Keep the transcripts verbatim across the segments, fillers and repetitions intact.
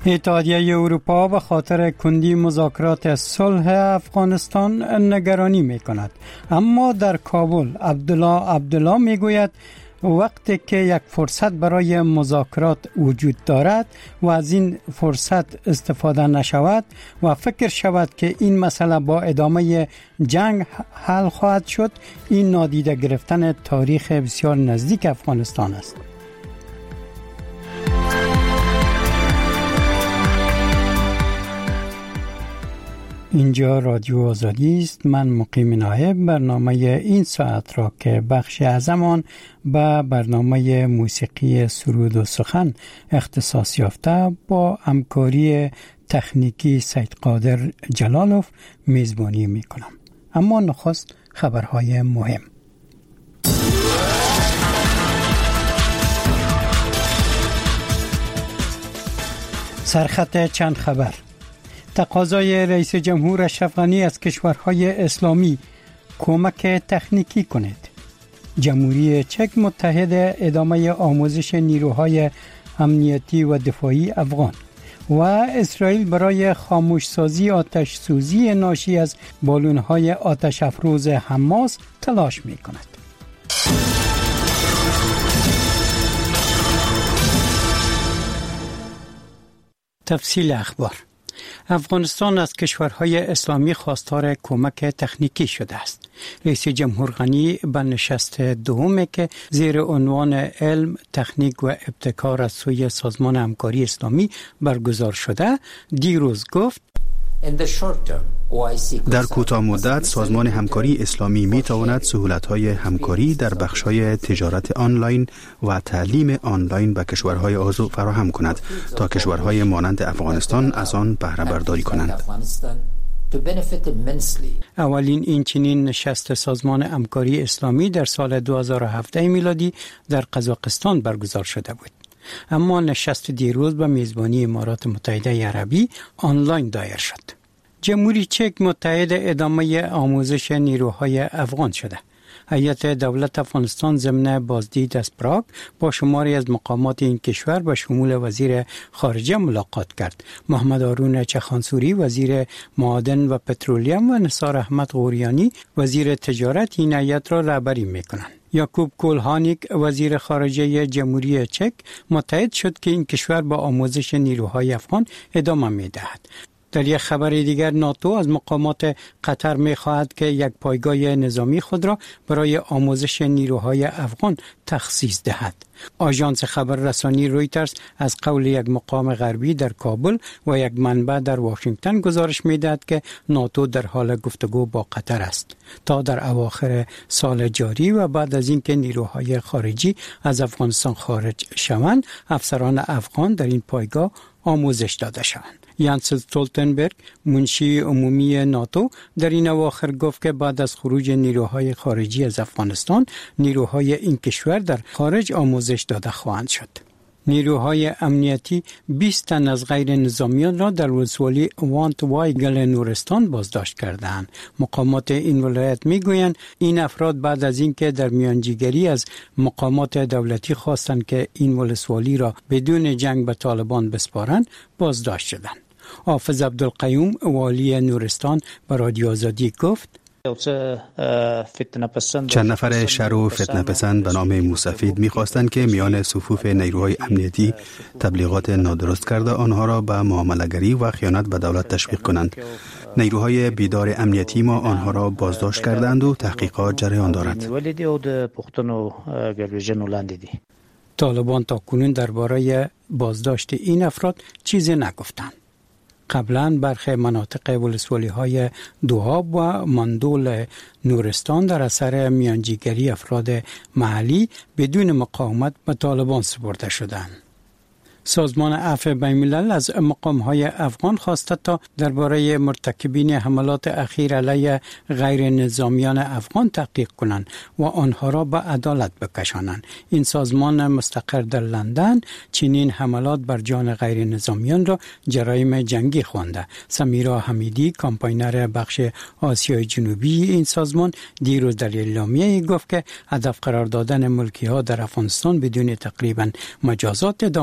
اتحادیه اروپا به خاطر کندی مذاکرات صلح افغانستان نگرانی می کند. اما در کابل عبدالله عبدالله می گوید وقتی که یک فرصت برای مذاکرات وجود دارد و از این فرصت استفاده نشود و فکر شود که این مسئله با ادامه جنگ حل خواهد شد، این نادیده گرفتن تاریخ بسیار نزدیک افغانستان است. اینجا رادیو آزادی است. من مقیم نایب. برنامه این ساعت را که بخش از آن به برنامه موسیقی سرود و سخن اختصاص یافته با همکاری تکنیکی سید قادر جلالوف میزبانی می کنم. اما نخست خبرهای مهم. سرخط چند خبر. تقاضای رئیس جمهور اشرف غنی از کشورهای اسلامی کمک تکنیکی کنید. جمهوری چک متحد ادامه آموزش نیروهای امنیتی و دفاعی افغان و اسرائیل برای خاموشسازی آتش سوزی ناشی از بالونهای آتش افروز حماس تلاش می کند. تفصیل اخبار. افغانستان از کشورهای اسلامی خواستار کمک تکنیکی شده است. رئیس جمهور غنی به نشست دومی که زیر عنوان علم، تکنیک و ابتکار از سوی سازمان همکاری اسلامی برگزار شده دیروز گفت در کوتاه مدت سازمان همکاری اسلامی می تواند سهولت‌های همکاری در بخش‌های تجارت آنلاین و تعلیم آنلاین به کشورهای عضو فراهم کند تا کشورهای مانند افغانستان از آن بهره برداری کنند. اولین این چنین نشست سازمان همکاری اسلامی در سال دو هزار و هفده میلادی در قزاقستان برگزار شده بود. اما نشست دیروز به میزبانی امارات متحده عربی آنلاین دایر شد. جمهوری چک متحد ادامه آموزش نیروهای افغان شده. هیئت دولت افغانستان ضمن بازدید از پراگ با شماری از مقامات این کشور به شمول وزیر خارجه ملاقات کرد. محمد هارون چخانسوری وزیر معادن و پترولیم و نثار احمد غوریانی وزیر تجارت این هیئت را رهبری می‌کنند. یعقوب کولهانیک وزیر خارجه جمهوری چک متحد شد که این کشور با آموزش نیروهای افغان ادامه می‌دهد. در یک خبر دیگر ناتو از مقامات قطر می‌خواهد که یک پایگاه نظامی خود را برای آموزش نیروهای افغان تخصیص دهد. آژانس خبررسانی رویترز از قول یک مقام غربی در کابل و یک منبع در واشنگتن گزارش می‌دهد که ناتو در حال گفتگو با قطر است تا در اواخر سال جاری و بعد از اینکه نیروهای خارجی از افغانستان خارج شوند، افسران افغان در این پایگاه آموزش داده شوند. یانس استولتنبرگ منشی عمومی ناتو در این اواخر گفت که بعد از خروج نیروهای خارجی از افغانستان نیروهای این کشور در خارج آموزش داده خواهند شد. نیروهای امنیتی بیست تن از غیر نظامیان را در ولسوالی وانت وایگل نورستان بازداشت کردند. مقامات این ولایت میگویند این افراد بعد از اینکه در میانجیگری از مقامات دولتی خواستند که این ولسوالی را بدون جنگ به طالبان بسپارند بازداشت شدند. حافظ عبدالقیوم والی نورستان به رادیو آزادی گفت چند نفر شر و فتنه پسند به نام موسفید می‌خواستند که میان صفوف نیروهای امنیتی تبلیغات نادرست کرده آنها را به معامله‌گری و خیانت به دولت تشویق کنند. نیروهای بیدار امنیتی ما آنها را بازداشت کردند و تحقیقات جریان دارد. طالبان تاکنون درباره بازداشت این افراد چیزی نگفتند. قبلا برخی مناطق ولسوالی های دواب و مندول نورستان در اثر میانجیگری افراد محلی بدون مقاومت به طالبان سپرده شدند. سازمان عفو بین‌الملل از مقام‌های افغان خواسته تا درباره مرتکبین حملات اخیر علیه غیر نظامیان افغان تحقیق کنند و آنها را به عدالت بکشانند. این سازمان مستقر در لندن چنین حملات بر جان غیر نظامیان را جرایم جنگی خوانده. سمیرا حمیدی کامپاینر بخش آسیای جنوبی این سازمان دیروز در اعلامیه گفت که هدف قرار دادن ملکی‌ها در افغانستان بدون تقریبا مجازات ادامه دارد.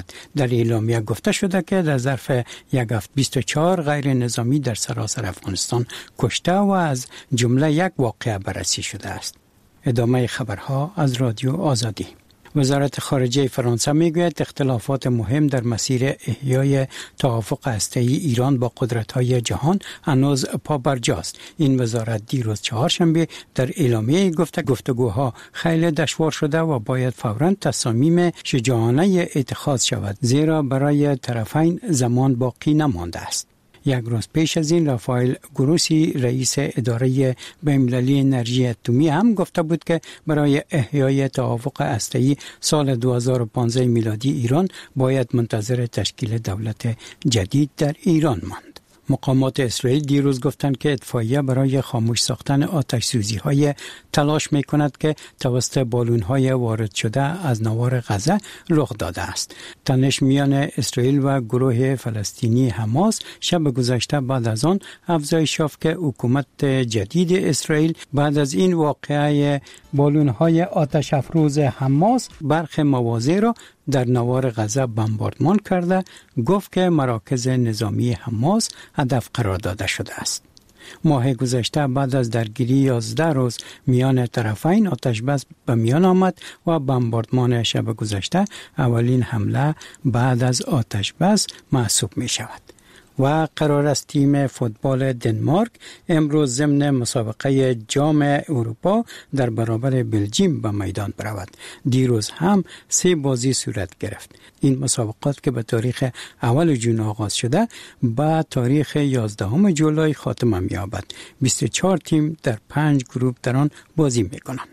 شود. در اعلامیه گفته شده که در ظرف یک هفته بیست و چهار غیر نظامی در سراسر افغانستان کشته و از جمله یک واقعه بررسی شده است. ادامه خبرها از رادیو آزادی. وزارت خارجه فرانسه میگوید اختلافات مهم در مسیر احیای توافق هسته‌ای ایران با قدرت‌های جهان هنوز پابرجاست. این وزارت دیروز چهارشنبه در اعلامیه گفته گفتگوها خیلی دشوار شده و باید فوراً تصامیم شجاعانه اتخاذ شود، زیرا برای طرفین زمان باقی نمانده است. یک روز پیش از این رافائل گروسی رئیس اداره بین‌المللی انرژی اتمی هم گفته بود که برای احیای توافق هسته‌ای سال دو هزار و پانزده میلادی ایران باید منتظر تشکیل دولت جدید در ایران ماند. مقامات اسرائیل دیروز گفتند که اتفاقیه برای خاموش ساختن آتش سوزی های تلاش می کند که توسط بالون های وارد شده از نوار غزه رخ داده است. تنش میان اسرائیل و گروه فلسطینی حماس شب گذشته بعد از آن افزایش یافت که حکومت جدید اسرائیل بعد از این واقعه بالون های آتش افروز حماس برخی مواضع را در نوار غزه بمباردمان کرده، گفت که مراکز نظامی حماس هدف قرار داده شده است. ماه گذشته بعد از درگیری یازده روز میان طرفین آتش بس به میان آمد و بمباردمان شب گذشته اولین حمله بعد از آتش بس محسوب می شود. و قرار است تیم فوتبال دنمارک امروز ضمن مسابقه جام اروپا در برابر بلژیم به میدان برود. دیروز هم سه بازی صورت گرفت. این مسابقات که به تاریخ اول جون آغاز شده با تاریخ یازدهم جولای خاتمه می‌یابد. بیست و چهار تیم در پنج گروه در آن بازی می‌کنند.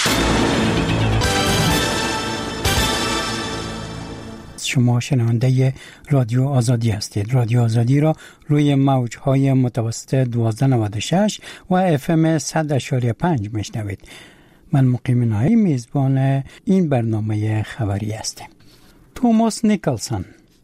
شما شنونده رادیو آزادی هستید. رادیو آزادی را روی موج‌های متوسط دوازده نود و شش و اف ام صد و پنج میشنوید. من مقیم نایی میزبان این برنامه خبری هستم. توماس نیکلسون،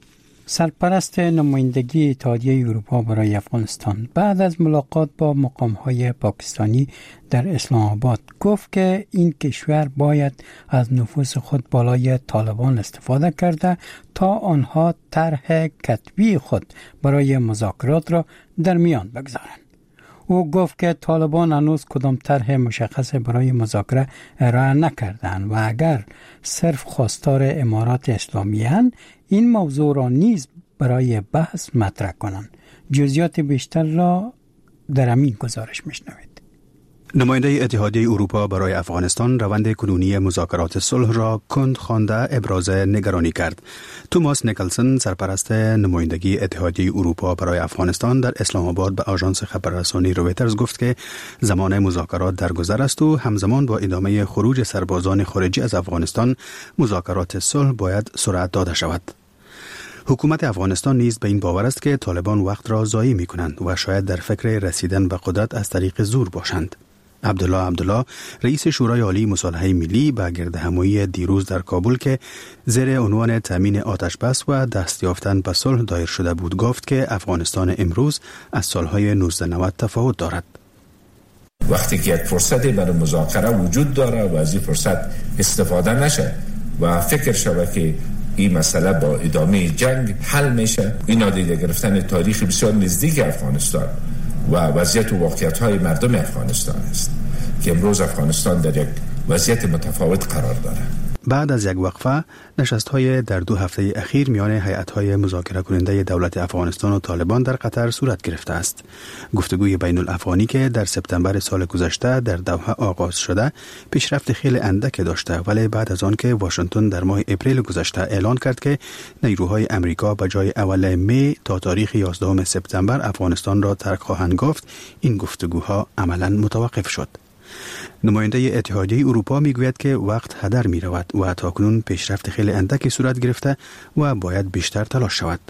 سرپرست نمایندگی اتحادیه اروپا برای افغانستان، بعد از ملاقات با مقام‌های پاکستانی در اسلام آباد گفت که این کشور باید از نفوذ خود بالای طالبان استفاده کرده تا آنها طرح کتبی خود برای مذاکرات را در میان بگذارند. او گفت که طالبان هنوز کدام طرح مشخص برای مذاکره ارائه نکردند و اگر صرف خواستار امارات اسلامی اند این موضوع را نیز برای بحث مطرح کنند. جزئیات بیشتر را در همین گزارش میشنوید. نماینده اتحادیه اروپا برای افغانستان روند کنونی مذاکرات صلح را کند خوانده ابراز نگرانی کرد. توماس نیکلسون، سرپرست نمایندگی اتحادیه اروپا برای افغانستان در اسلام آباد به آژانس خبررسانی رویترز گفت که زمان مذاکرات در گذر است و همزمان با ادامه خروج سربازان خارجی از افغانستان مذاکرات صلح باید سرعت داده شود. حکومت افغانستان نیز به این باور است که طالبان وقت را ضایع می‌کنند و شاید در فکر رسیدن به قدرت از طریق زور باشند. عبدالله عبدالله، رئیس شورای عالی مصالحه ملی، به گردهمایی دیروز در کابل که زیر عنوان تامین آتش بس و دست یافتن به صلح دایر شده بود گفت که افغانستان امروز از سالهای نوزده نود تفاوت دارد. وقتی که یک فرصتی برای مذاکره وجود داره و از این فرصت استفاده نشه و فکر شود که این مسئله با ادامه جنگ حل میشه، این نادیده گرفتن تاریخ بسیار نزدیک افغانستان و وضعیت و واقعیت‌های مردم افغانستان است که امروز افغانستان در یک وضعیت متفاوت قرار داره. بعد از یک وقفه، نشست‌های در دو هفته اخیر میان هیئت‌های مذاکره کننده دولت افغانستان و طالبان در قطر صورت گرفته است. گفتگوی بین الافغانی که در سپتامبر سال گذشته در دوحه آغاز شده، پیشرفت خیلی اندک داشته، ولی بعد از آن که واشنگتن در ماه اپریل گذشته اعلان کرد که نیروهای امریکا به جای اول می تا تاریخ یازدهم سپتامبر افغانستان را ترک خواهند گفت، این گفتگوها عملاً متوقف شد. نماینده اتحادیه اروپا میگوید که وقت هدر می رود و تاکنون پیشرفت خیلی اندکی صورت گرفته و باید بیشتر تلاش شود.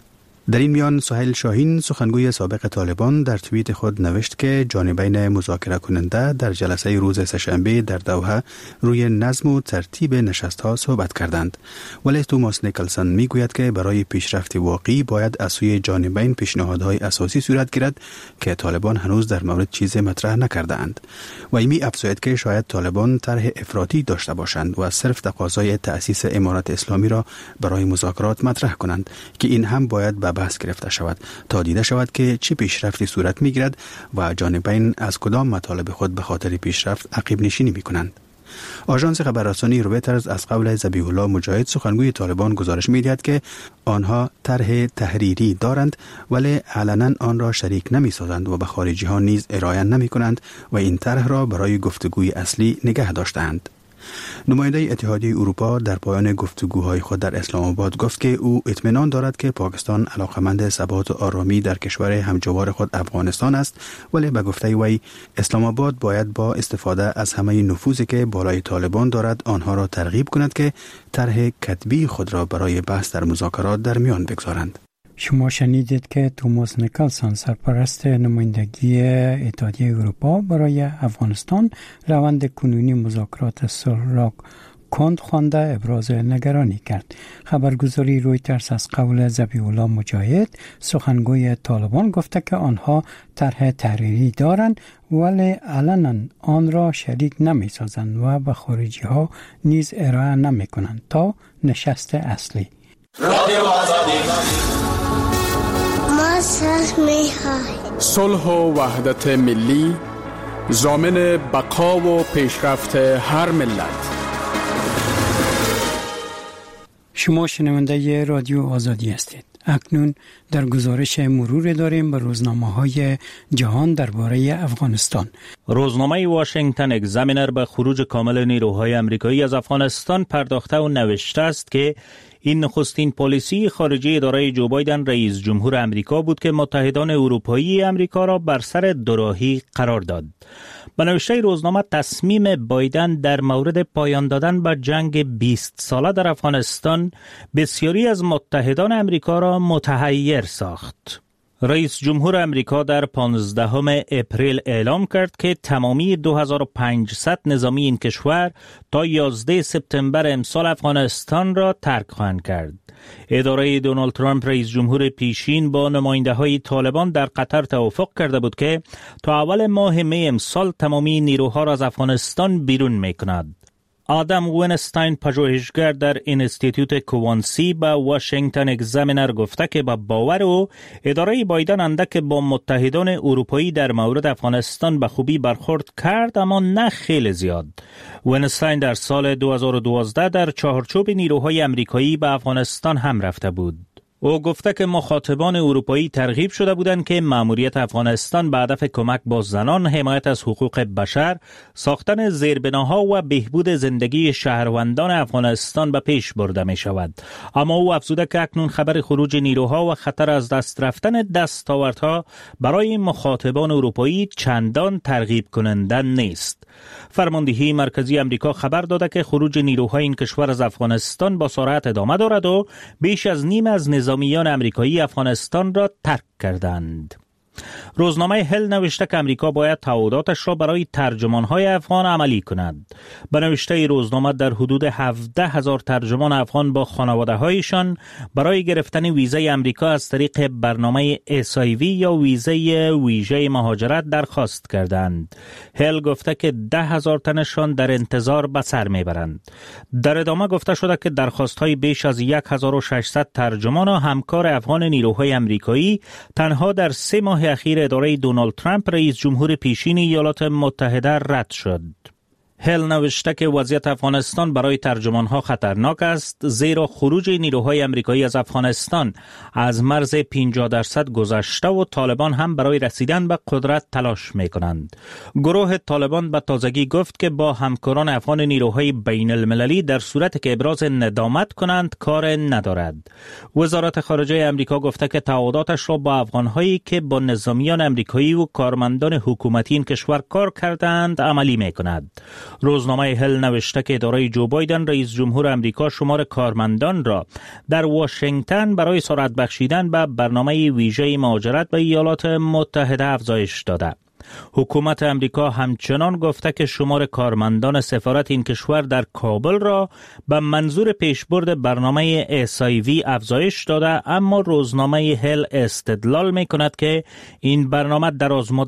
در این میان سهیل شاهین سخنگوی سابق طالبان در توییت خود نوشت که جانبین مذاکره کننده در جلسه روز سه‌شنبه در دوحه روی نظم و ترتیب نشست‌ها صحبت کردند. ولی توماس نیکلسون میگوید که برای پیشرفت واقعی باید از سوی جانبین پیشنهادهای اساسی صورت گیرد که طالبان هنوز در مورد چیز مطرح نکرده‌اند. و می افزاید که شاید طالبان طرح افراطی داشته باشند و صرف تقاضای تأسیس امارت اسلامی را برای مذاکرات مطرح کنند که این هم باید به بحث گرفته شود تا دیده شود که چه پیشرفتی صورت میگیرد و جانبین از کدام مطالب خود به خاطر پیشرفت عقب نشینی میکنند. آژانس خبررسانی رویترز از قول ذبیح الله مجاهد سخنگوی طالبان گزارش می‌دهد که آنها طرح تحریری دارند ولی علنا آن را شریک نمی‌سازند و به خارجی ها نیز ارائه نمی‌کنند و این طرح را برای گفتگوی اصلی نگه داشته‌اند. نماینده اتحادیه اروپا در پایان گفتگوهای خود در اسلام آباد گفت که او اطمینان دارد که پاکستان علاقمند ثبات و آرامی در کشور همجوار خود افغانستان است، ولی به گفته وی اسلام آباد باید با استفاده از همه نفوذی که بالای طالبان دارد آنها را ترغیب کند که طرح کتبی خود را برای بحث در مذاکرات در میان بگذارند. شما شنیدید که توماس نیکلسون سرپرست نمایندگی اتحادیه اروپا برای افغانستان روند کنونی مذاکرات صلح را کند خوانده ابراز نگرانی کرد. خبرگزاری رویترز از قول ذبیح الله مجاهد سخنگوی طالبان گفته که آنها طرح تحریری دارند ولی علنا آن را شریک نمی سازند و به خارجی ها نیز ارائه نمی کنند تا نشست اصلی. ما صلح و وحدت ملی ضامن بقا و پیشرفت هر ملت. شما شنونده رادیو آزادی هستید. اکنون در گزارش مرور داریم به روزنامه‌های جهان درباره افغانستان. روزنامه واشنگتن اگزامینر به خروج کامل نیروهای آمریکایی از افغانستان پرداخته و نوشته است که این نخستین پالیسی خارجی اداره جو بایدن رئیس جمهور آمریکا بود که متحدان اروپایی آمریکا را بر سر دوراهی قرار داد. به نوشته روزنامه تصمیم بایدن در مورد پایان دادن به جنگ بیست ساله در افغانستان بسیاری از متحدان آمریکا را متحیر ساخت. رئیس جمهور آمریکا در پانزدهم اپریل اعلام کرد که تمامی دو هزار و پانصد نظامی این کشور تا یازده سپتامبر امسال افغانستان را ترک خواهند کرد. اداره دونالد ترامپ رئیس جمهور پیشین با نماینده های طالبان در قطر توافق کرده بود که تا اول ماه می امسال تمامی نیروها را از افغانستان بیرون می کند. آدم وینستاین پژوهشگر در اینستیتوت کوانسی به واشنگتن اگزامینر گفته که با باور او اداره بایدن اندک با متحدان اروپایی در مورد افغانستان به خوبی برخورد کرد اما نه خیلی زیاد. وینستاین در سال دو هزار و دوازده در چهارچوب نیروهای آمریکایی به افغانستان هم رفته بود. او گفته که مخاطبان اروپایی ترغیب شده بودند که مأموریت افغانستان به هدف کمک با زنان، حمایت از حقوق بشر، ساختن زیربناها و بهبود زندگی شهروندان افغانستان به پیش برده می شود. اما او افزوده که اکنون خبر خروج نیروها و خطر از دست رفتن دستاوردها برای مخاطبان اروپایی چندان ترغیب کننده نیست. فرماندهی مرکزی آمریکا خبر داده که خروج نیروهای این کشور از افغانستان با سرعت ادامه دارد و بیش از نیم از نظامیان آمریکایی افغانستان را ترک کردند. روزنامه هل نوشته که امریکا باید تعهداتش را برای ترجمانهای افغان عملی کند. به نوشته روزنامه در حدود هفده هزار ترجمان افغان با خانواده‌هایشان برای گرفتن ویزای امریکا از طریق برنامه اس آی وی یا ویزای ویژه مهاجرت درخواست کردند. هل گفته که ده هزار تنشان در انتظار به سر میبرند. در ادامه گفته شده که درخواست‌های بیش از هزار و ششصد ترجمان و همکار افغان نیروهای امریکایی تنها در سه ماه اخیر اداره دونالد ترامپ رئیس جمهور پیشین ایالات متحده رد شد. هل نوشته که وضعیت افغانستان برای ترجمانها خطرناک است زیرا خروج نیروهای آمریکایی از افغانستان از مرز پنجاه درصد گذشته و طالبان هم برای رسیدن به قدرت تلاش می کنند. گروه طالبان به تازگی گفت که با همکاران افغان نیروهای بین المللی در صورت که ابراز ندامت کنند کار ندارد. وزارت خارجه آمریکا گفته که تعهداتش را با افغانهایی که با نظامیان آمریکایی و کارمندان حکومتی این کشور کار کردند عملی می کند. روزنامه هل نوشته که اداره جو بایدن رئیس جمهور امریکا شمار کارمندان را در واشنگتن برای سرعت بخشیدن به برنامه ویژه مهاجرت به ایالات متحده افزایش داده. حکومت امریکا همچنان گفته که شمار کارمندان سفارت این کشور در کابل را به منظور پیشبرد برنامه اس آی وی افزایش داده، اما روزنامه هل استدلال می کند که این برنامه در